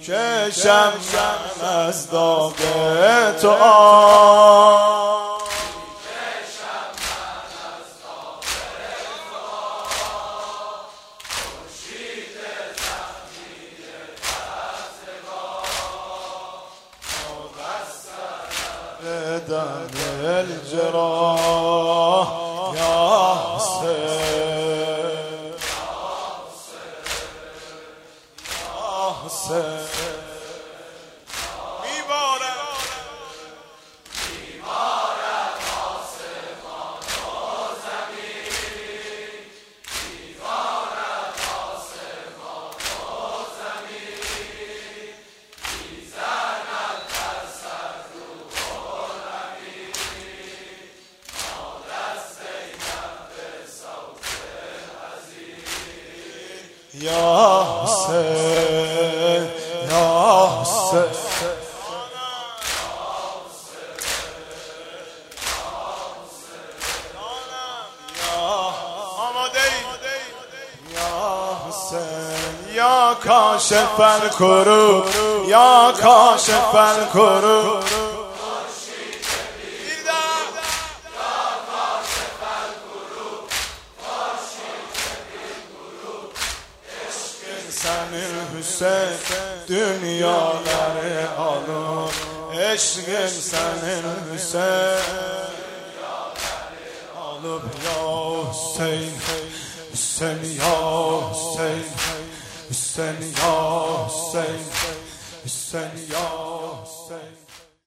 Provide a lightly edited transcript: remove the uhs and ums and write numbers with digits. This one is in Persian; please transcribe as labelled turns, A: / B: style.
A: میکشم من از داغ تو دم الجراح یا حسین یا حسین میبارد آسمان و زمین میبارد آسمان و زمین میزند در سر روح و نبی ما دست زینب به صوت عزیز یا حسین یا حسین یا کاشف الکروب یا کاشف الکروب sen Hüseyin dünyaları alır eşkin senin Hüseyin alıp ya Hüseyin Hüseyin ya Hüseyin Hüseyin ya Hüseyin Hüseyin ya Hüseyin